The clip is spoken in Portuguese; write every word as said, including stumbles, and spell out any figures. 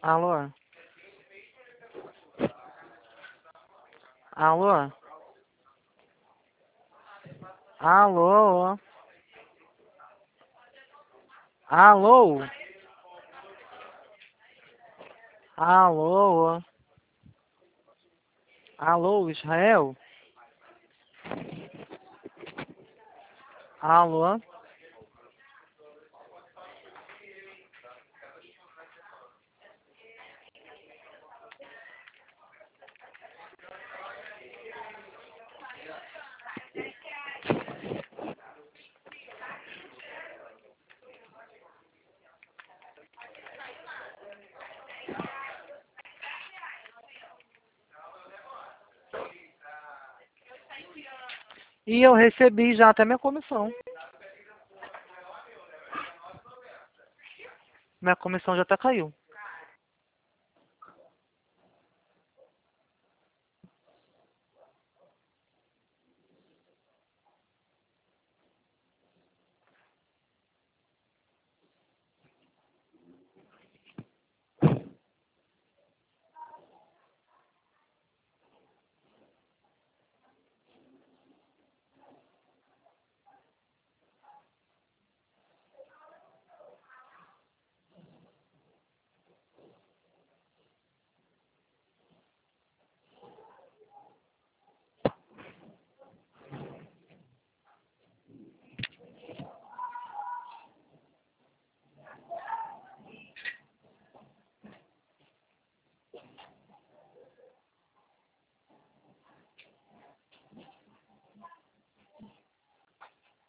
Alô? Alô? Alô? Alô? Alô? Alô, Israel? Alô? E eu recebi já até minha comissão. Minha comissão já até caiu.